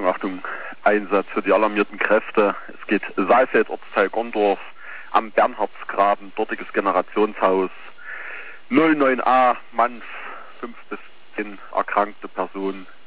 Achtung, Einsatz für die alarmierten Kräfte. Es geht Saalfeld, Ortsteil Gondorf, am Bernhardsgraben, dortiges Generationshaus, 09a, Mann, 5 bis 10 erkrankte Personen,